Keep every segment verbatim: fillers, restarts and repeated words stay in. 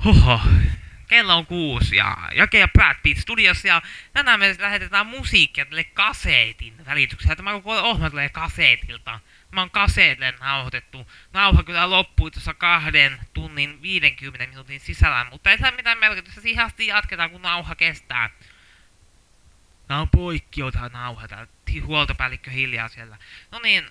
Hoho. Kello on kuusi ja Jake ja Brad Pitt studiossa ja tänään me lähetetään musiikkia tälle kaseetin välityksellä. Tämä koko ohjelma tulee kaseetilta. Tämä on kaseetille nauhoitettu. Nauha kyllä loppui tuossa kahden tunnin viidenkymmenen minuutin sisällä, mutta ei sillä mitään merkitystä. Siihen asti jatketaan kun nauha kestää. Tää on poikkiota nauha täällä. Huoltopäällikkö hiljaa siellä. No niin.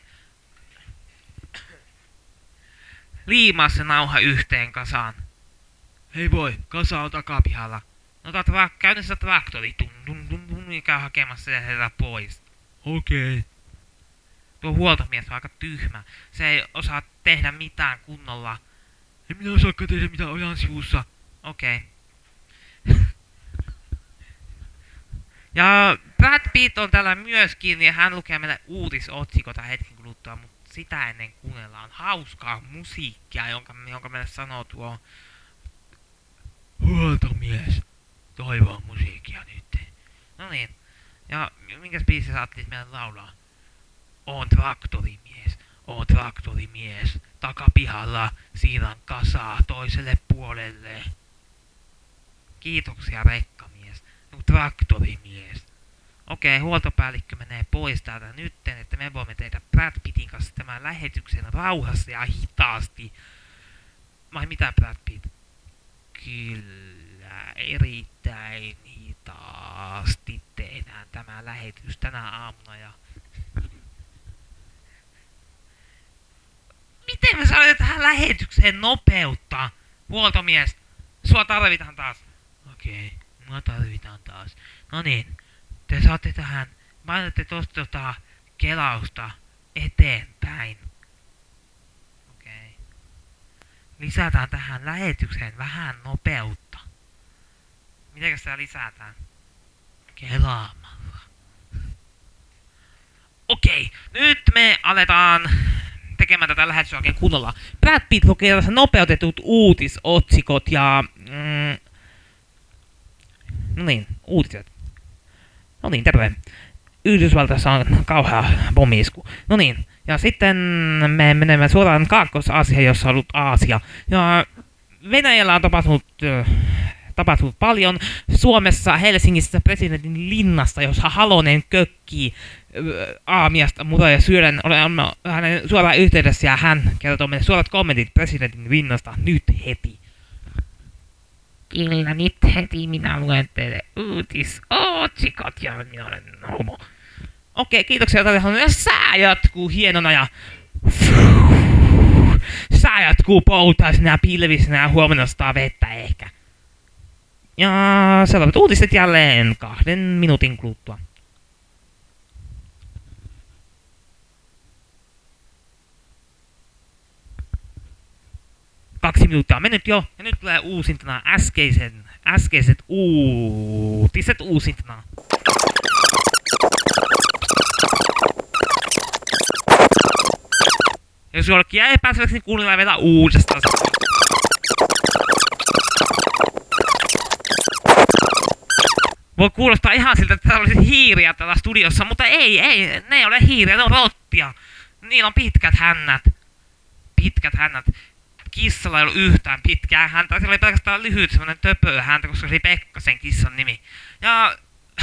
Liimaa se nauha yhteen kasaan. Hei voi, kasa on takapihalla. No tää tra- käynnissä traktori. Tum, tum, tum, tum, ja käy hakemassa se herra pois. Okei. Okay. Tuo huoltomies on aika tyhmä. Se ei osaa tehdä mitään kunnolla. En minä osaakaan tehdä mitään ojan sivussa. Okei. Okay. Ja Brad Pitt on täällä myöskin ja hän lukee meille uutisotsikoita hetken kuluttua, mutta sitä ennen kuunnellaan hauskaa musiikkia, jonka, jonka meille sanoo tuo huoltomies. Toivoo musiikkia nyt. No niin. Ja minkäs biisiä sä ajattelit meille laulaa? Oon traktorimies. Oon traktorimies. Takapihalla siilan kasaa toiselle puolelle. Kiitoksia rekkamies. No, traktorimies. Okei, huoltopäällikkö menee pois täältä nytten, että me voimme tehdä Brad Pittin kanssa tämän lähetyksen rauhassa ja hitaasti. Vai mitä Brad Pitt? Kyllä, erittäin hitaasti tehdään tämä lähetys tänä aamuna ja... Miten me saadaan tähän lähetykseen nopeutta? Huoltomies, sua tarvitaan taas. Okei, mua tarvitaan taas. No niin, te saatte tähän, painatte tosta tota kelausta eteenpäin. Okei. Lisätään tähän lähetykseen vähän nopeutta. Mitenkäs sitä lisätään? Kelaamalla. Okei, nyt me aletaan tekemään tätä lähetystä oikein kunnolla. Brad Pitt lukee tässä nopeutetut uutisotsikot ja... Mm, no niin, uutiset. No niin, terve. Yhdysvaltassa on kauhea pommi-isku. No niin, ja sitten me menemme suoraan Kaakkois-Aasiaan, jossa on ollut Aasia. Ja Venäjällä on tapahtunut, äh, tapahtunut paljon. Suomessa, Helsingissä, presidentin linnassa, jossa Halonen kökkii äh, aamiasta muta ja syödän. Olemme hänen suoraan yhteydessä ja hän kertoo meille suorat kommentit presidentin linnasta nyt heti. Kyllä, nyt heti minä luen teille uutisotsikot ja minä olen homo. Okei, kiitoksia tälle. Sää jatkuu hienona ja... Sää jatkuu poutaisena ja pilvisenä ja huomenna ostaa vettä ehkä. Ja seuraavat uutiset jälleen kahden minuutin kuluttua. Kaksi minuuttia on mennyt jo, ja nyt tulee uusintana äskeisen, äskeiset uutiset uusintana. Jos jollekin jäi epäselväksi, niin kuunnellaan vielä uudestaan. Voi kuulostaa ihan siltä, että täällä olisi hiiriä täällä studiossa, mutta ei, ei, ne ei ole hiiriä, ne on rottia. Niillä on pitkät hännät. Pitkät hännät. Kissalla ei ollut yhtään pitkää häntä, sillä oli pelkästään lyhyt semmonen töpö häntä, koska se oli Pekkasen kissan nimi. Ja...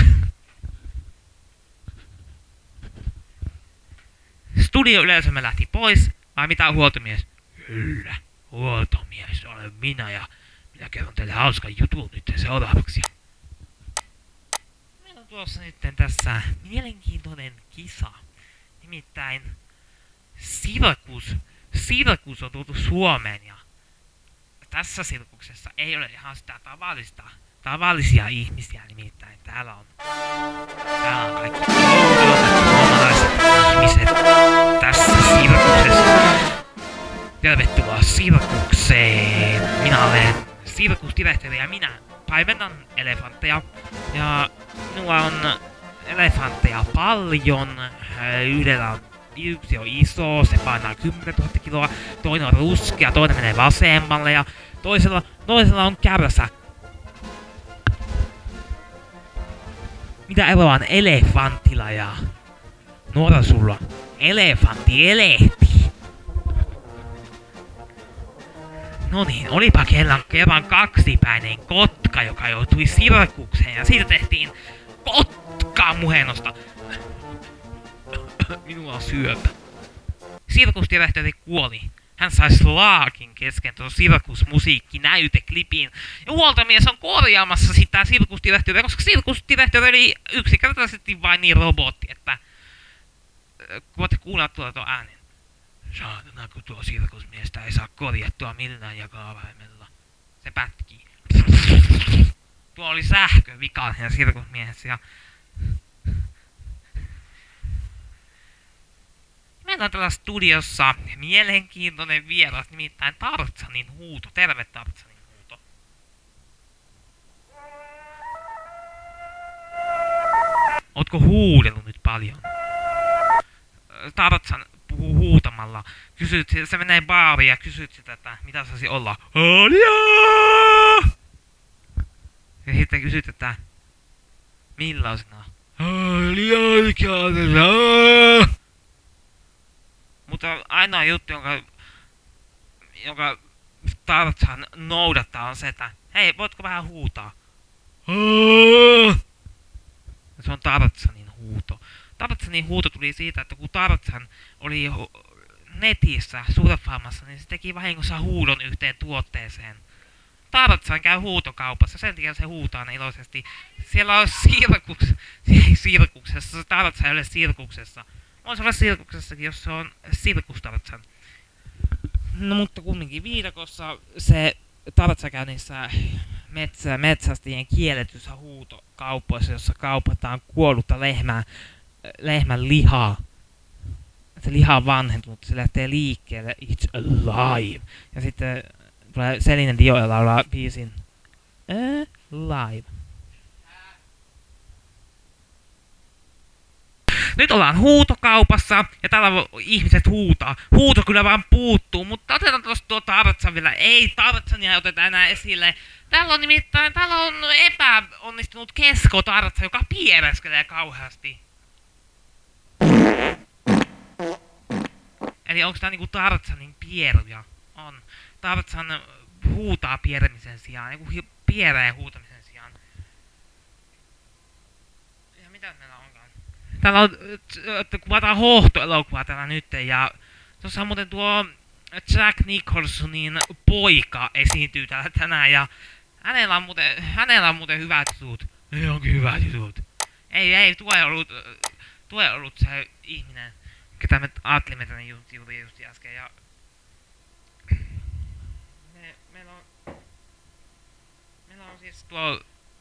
Studioyleisömme lähti pois, vai mitä huoltomies? Kyllä, huoltomies olen minä ja minä kerron teille hauskan jutun nyt seuraavaksi. Meillä on tuossa nyt tässä mielenkiintoinen kisa, nimittäin sirkus. Sirkus on tultu Suomeen ja tässä sirkuksessa ei ole ihan sitä tavallista, tavallisia ihmisiä nimittäin. Täällä on, täällä on kaikki suomalaiset ihmiset tässä sirkuksessa. Tervetuloa sirkukseen. Minä olen sirkusdirektori ja minä paimennan elefantteja. Ja minulla on elefantteja paljon. Yhdellä on yksi on iso, se painaa kymmenentuhatta kiloa, toinen on ruskea, toinen menee vasemmalle ja toisella, toisella on kärsä. Mitä eroa on elefantilla ja nuorasulla? Elefantti elehtii. No niin, olipa kerran, kerran kaksipäinen kotka, joka joutui sirkukseen ja siitä tehtiin kotkaa muhennosta. Minulla on syöpä. Sirkusdirektori kuoli. Hän sai slaakin kesken tuon sirkusmusiikkinäyteklipiin. Ja huoltomies on korjaamassa sitä sirkusdirektoria, koska sirkusdirektori oli yksinkertaisesti vain niin robotti, että... Voitte kuulla tuolla tuon äänen. Saatana, kun tuo sirkusmiestä ei saa korjattua millään jakavaimella. Se pätkii. Tuo oli sähkö vikainen sirkusmiehessä ja... Meillä on täällä studiossa mielenkiintoinen vieras, nimittäin Tarzanin huuto. Terve Tarzanin huuto. Ootko huudellut nyt paljon? Tarzan puhuu huutamalla. Kysyt, se menee baariin ja kysyt sitä, että mitä saisi olla. Aljaa! Ja sitten kysyt, että millaisena? Aljaa! Mutta ainoa juttu, jonka, jonka Tarzan noudattaa on se, että hei, voitko vähän huutaa? Se on Tarzanin huuto. Tarzanin huuto tuli siitä, että kun Tarzan oli netissä surffaamassa, niin se teki vahingossa huudon yhteen tuotteeseen. Tarzan käy huutokaupassa, sen takia se huutaa ne iloisesti. Siellä on sirkus, sirkuksessa, Tarzan ei ole sirkuksessa. Voisi olla sirkuksessakin, jos se on sirkustarzan. No mutta kumminkin viidakossa se Tarzan käy niissä metsä, metsästäjien kielletyissä huutokaupoissa, jossa kaupataan kuollutta lehmää, lehmän lihaa. Se liha on vanhentunut, se lähtee liikkeelle, it's alive. Ja sitten tulee Celine Dion ja laulaa biisin Alive. Nyt ollaan huutokaupassa ja täällä ihmiset huutaa. Huuto kyllä vaan puuttuu, mutta otetaan tuosta tuo Tarzan vielä. Ei, Tarzania ei oteta enää esille. Täällä on nimittäin, täällä on epäonnistunut kesko Tarzan, joka piereskelee kauheasti. Eli onko tää niinku Tarzanin pieruja? On. Tarzan huutaa pieremisen sijaan, joku pieree huutamisen sijaan. Ja mitä meillä onkaan? Täällä on, kuvataan hohtoelokuvaa täällä nyt ja tuossa on muuten tuo Jack Nicholsonin poika esiintyy täällä tänään ja hänellä on muuten, hänellä on muuten hyvät jutut. Ei onkin hyvät jutut. Ei, ei, tuo ei ollut, tuo ei ollut se ihminen, ketä me ajattelimme tänne juuri just äsken ja... Me, meillä on... Meillä on siis tuo...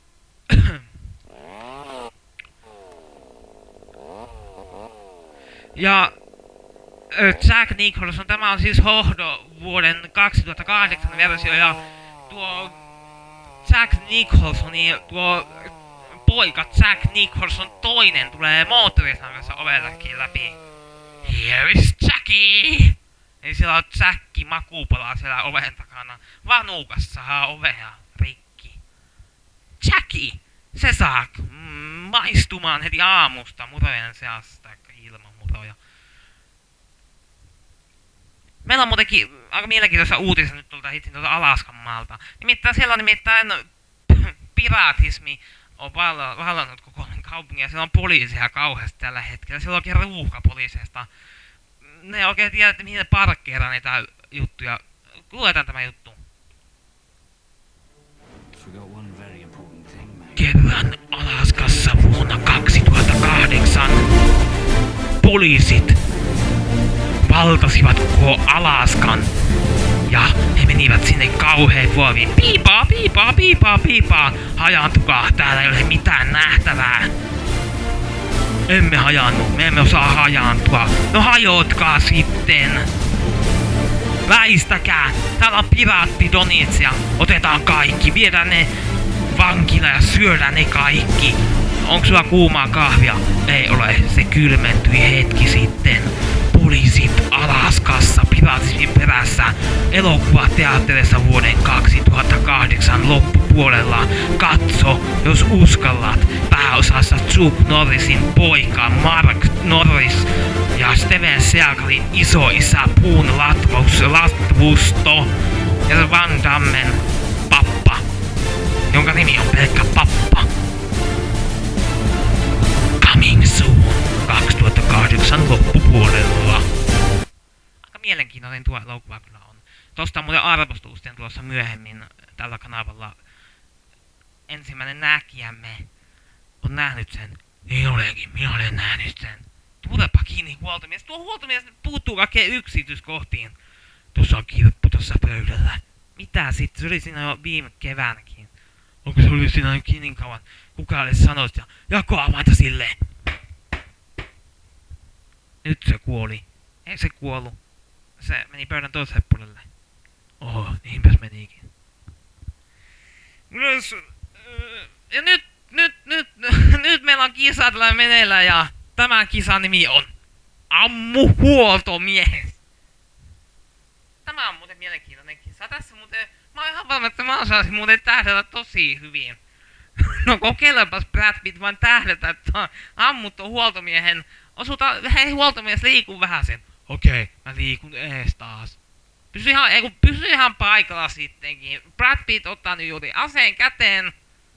Ja Jack Nicholson, tämä on siis Hohdo vuoden kaksituhattakahdeksan versio ja tuo Jack Nicholsonin, tuo poika Jack Nicholson toinen tulee moottorisarjassa ovellekin läpi. Here is Jackie! Eli siellä on Jackie makupalaa siellä oven takana. Vanuukassa saa ovea rikki. Jackie! Se saa mm, maistumaan heti aamusta murojen seasta, ilman muroja. Meillä on muutenkin aika mielenkiintoista uutista nyt tuolta hitsin tuolta Alaskan maalta. Nimittäin siellä on nimittäin piraatismi on vallannut koko kaupungin ja siellä on poliisia kauheasti tällä hetkellä. Siellä on oikein ruuhka poliiseista. Ne ei oikein tiedä, että mihin ne parkkeeraa niitä juttuja. Kuuletaan tämä juttu. Kerran Alaskassa vuonna kaksituhattakahdeksan poliisit valtasivat koko Alaskan ja he menivät sinne kauheen vuoviin. Piipaa, piipaa, piipaa, piipaa. Hajaantukaa, täällä ei ole mitään nähtävää. Emme hajannu, me emme osaa hajaantua. No hajoitkaa sitten. Väistäkää, täällä on piraattidonitsia. Otetaan kaikki, viedään ne vankila ja syödään ne kaikki. Onko sulla kuumaa kahvia? Ei ole, se kylmentyi hetki sitten. Poliisit Alaskassa piraatismin perässä elokuvateatterissa vuoden kaksituhattakahdeksan loppupuolella. Katso, jos uskallat. Pääosassa Chuck Norrisin poika Mark Norris ja Steven Seagalin isoisä Boone Latvusto ja se Van Dammen pappa, jonka nimi on pelkkä pappa. Coming soon kaksituhattakahdeksan loppupuolella. Aika mielenkiintoinen tuo elokuva kyllä on. Tosta on muuten arvostelusten tulossa myöhemmin tällä kanavalla. Ensimmäinen näkijämme on nähnyt sen. Niin olenkin, minä olen nähnyt sen. Tulepa kiinni huoltomies. Tuo huoltomies puuttuu kaikkeen yksityiskohtiin. Tuossa on kirppu tuossa pöydällä. Mitä sitten? Se oli siinä jo viime keväänäkin. Onko se oli siinä niin kauan? Kuka edes sanoisi ja jakoavainta silleen? Nyt se kuoli. Ei se kuollut. Se meni pöydän toiselle puolelle. Oho, niinpäs menikin. Ja nyt, nyt, nyt, nyt meillä on kisa tällä meneillä ja tämän kisan nimi on Ammu huoltomies. Tämä on muuten mielenkiintoinen kisa. Tässä muuten, mä oon ihan varma, että mä osaisin muuten tähdätä tosi hyvin. No kokeilepas Brad Pitt vaan tähdätä, että ammut on huoltomiehen. Osuta, hei huoltomies liikuu vähän sen. Okei, mä liikun ees taas. Pysy ihan, ei kun pysy ihan paikalla sittenkin. Brad Pitt ottaa nyt juuri aseen käteen.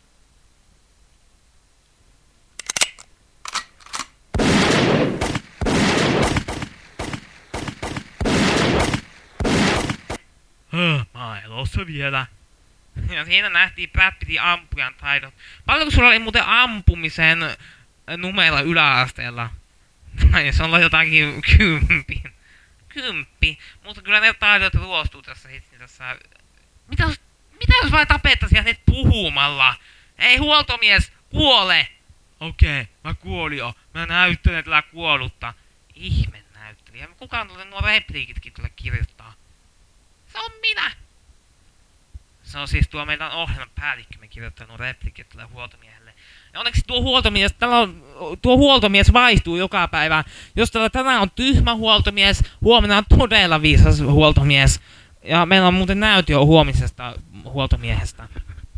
Mä oon elossa vielä. Ja siinä nähtiin Brad Pittin ampujan taidot. Paljonko sulla oli muuten ampumisen numero yläasteella? Tai se on jotakin kymppi. Kymppi. Mutta kyllä ne taidot ruostuu tässä hitsin tässä. Mitä jos, mitä jos vai tapettaisiin hänet puhumalla? Ei huoltomies, kuole! Okei, okay, mä kuolin jo. Mä näyttelen tällä kuollutta. Ihme näyttelijä. Kuka on tullut nuo repliikitkin tulla kirjoittaa? Se on minä! Se on siis tuo meidän ohjelman päällikkö, me kirjoittanut replikit tälle huoltomiehelle. Ja onneksi tuo huoltomies, tällä on, tuo huoltomies vaihtuu joka päivä. Jos tällä tänään on tyhmä huoltomies, huomenna on todella viisas huoltomies. Ja meillä on muuten näyt jo huomisesta huoltomiehestä.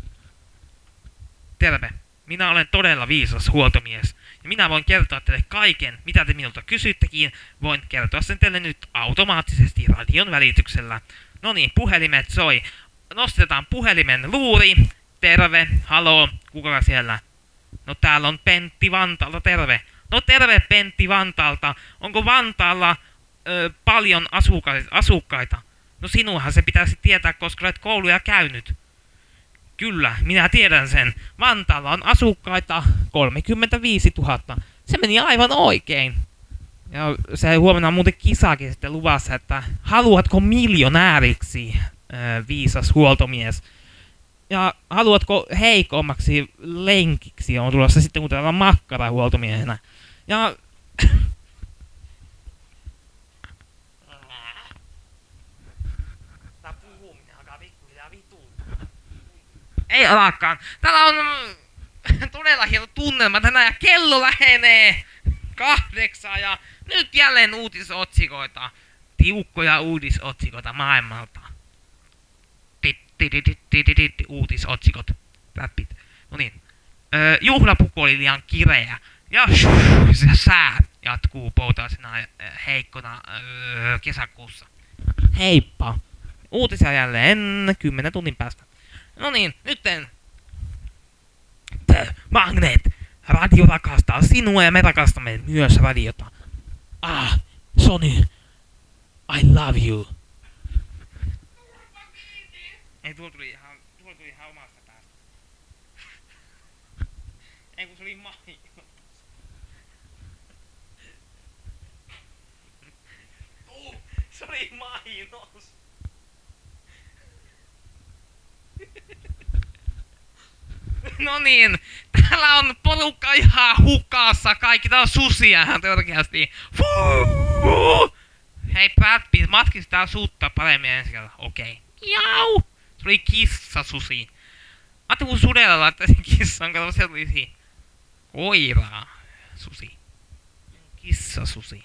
Terve, minä olen todella viisas huoltomies. Ja minä voin kertoa teille kaiken, mitä te minulta kysyttekin. Voin kertoa sen teille nyt automaattisesti radion välityksellä. No niin, puhelimet soi. Nostetaan puhelimen luuri. Terve, haloo, kuka siellä? No täällä on Pentti Vantaalta, terve. No terve Pentti Vantaalta. Onko Vantaalla ö, paljon asuka- asukkaita? No sinuhan se pitäisi tietää, koska olet kouluja käynyt. Kyllä, minä tiedän sen. Vantaalla on asukkaita kolmekymmentäviisituhatta. Se meni aivan oikein. Ja se huomenna on muuten kisakin sitten luvassa, että haluatko miljonääriksi, äh, viisas huoltomies? Ja haluatko heikommaksi lenkiksi, on tulossa sitten kun täällä on makkara huoltomiehenä. Ja... Tää puhuminen alkaa pikkuhiljaa vituuttaa. Ei alakaan. Täällä on todella hieno tunnelma tänään ja kello lähenee kahdeksaa ja nyt jälleen uutisotsikoita. Tiukkoja uutisotsikoita maailmalta. Uutisotsikot. Läppit. No niin. Öö, juhlapuku oli liian kireä. Ja shush, se sää jatkuu poutaisena heikkona öö, kesäkuussa. Heippa. Uutisia jälleen kymmenen tunnin päästä. No niin, nytten. The Magnet. Radio rakastaa sinua ja me rakastamme myös radiota. Ah, Sony. I love you. Ei, tuo tuli ihan, tuo tuli ihan omasta päästä. Ei, kun se oli mainos. Uh, se oli mainos. No niin, täällä on porukka ihan hukassa, kaikki tää on susia ihan törkeästi. Hei Brad Pitt, matkisi tää suuttaa paremmin ensi kerralla. Okei. Okay. Jau! Se oli kissasusi. Ajattelin kun sudella laittaisin kissan, kato se olisi koiraa. Susi. Kissasusi.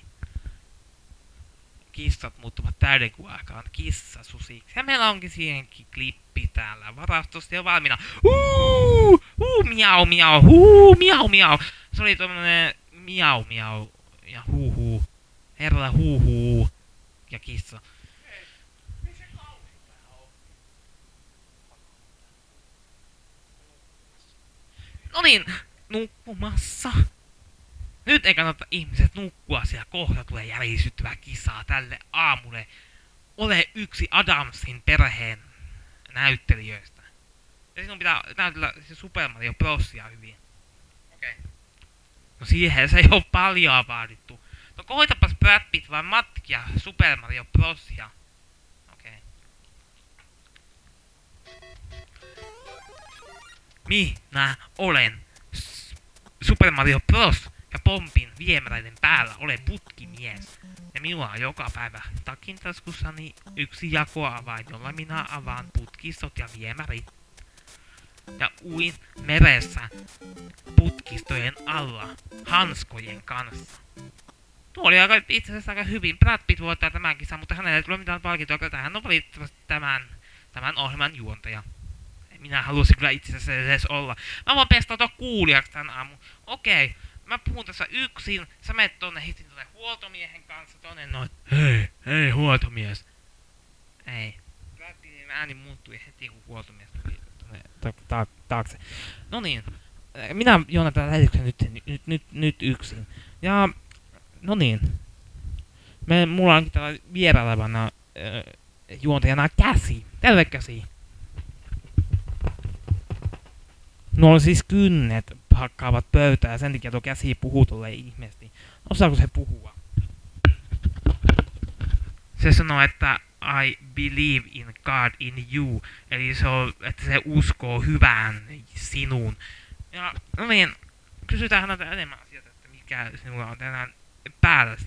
Kissat muuttuvat täydenkuva-aikaan kissasusiksi. Ja meillä onkin siihenkin klippi täällä varastosta jo valmiina. Huu! Huu! Miau miau! Huu! Miau miau! Se oli tommonen miau miau ja huu huu. Herra huu huu. Ja kissa. No niin, nukkumassa. Nyt ei kannata ihmiset nukkua, siellä kohta tulee järisyttävää kisaa tälle aamulle. Ole yksi Adamsin perheen näyttelijöistä. Ja sinun pitää näytellä se Super Mario Brosia hyvin. Okei. Okay. No siihen se ei oo paljon vaadittu. No koitapas Brad Pitt vai matkia Super Mario Brosia. Okei. Okay. Minä olen Super Mario Bros. Ja pompin viemäreiden päällä olen putkimies. Ja minulla on joka päivä takintaskussani yksi jakoavain, jolla minä avaan putkistot ja viemärit. Ja uin meressä putkistojen alla hanskojen kanssa. Tuo oli aika, itse asiassa aika hyvin. Brad Pitt voittaa tämän kisan, mutta hänelle ei tule mitään palkintoa, koska hän on valitettavasti tämän, tämän ohjelman juontaja. Minä haluaisin kyllä itse asiassa edes olla. Mä voin pestautua kuulijaksi tän aamun. Okei. Mä puhun tässä yksin, sä menet tonne hitin tonne huoltomiehen kanssa tonne noin. Hei, hei huoltomies. Ei. Brad ääni muuttui heti kun huoltomies tuli tonne ta ta taakse. No niin. Minä juonan tätä lähetyksen nyt, nyt, nyt, nyt yksin. Ja no niin. Me, mulla onkin täällä vierailevana äh, juontajana Käsi. Terve Käsi. Nuo on siis kynnet hakkaavat pöytää ja sen takia tuo Käsi puhuu tolleen ihmeesti. Osaako se puhua? Se sanoo, että I believe in God in you. Eli se on, että se uskoo hyvään sinuun. Ja no niin, kysytään häneltä enemmän asioita, että mikä sinulla on tänään päälläsi.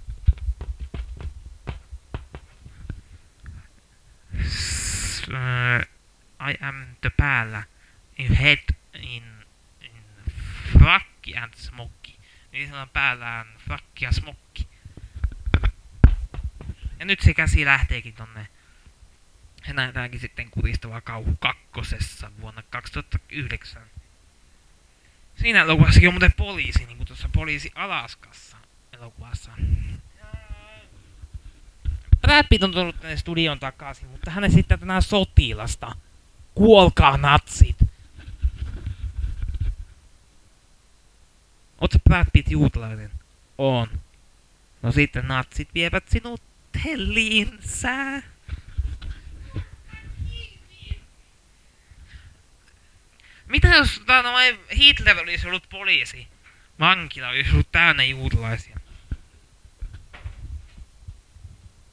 S uh, I am the päällä. In head in, in frakki and smokki. Eli se on päällään frakki ja smokki. Ja nyt se Käsi lähteekin tonne. Se nähdäänkin sitten Kuristava kauhu kakkosessa vuonna kaksituhattayhdeksän. Siinä elokuvassakin on muuten poliisi, niin kuin tuossa Poliisi Alaskassa elokuvassa. Brad Pitt on tullut tänne studion takaisin, mutta hän esittää tänään sotilasta. Kuolkaa natsit! Oot sä Brad Pitt juutalainen? On. No sitten natsit vievät sinut helliinsä. Mitä jos no, Hitler olisi ollut poliisi? Vankila olisi ollut täynnä juutalaisia.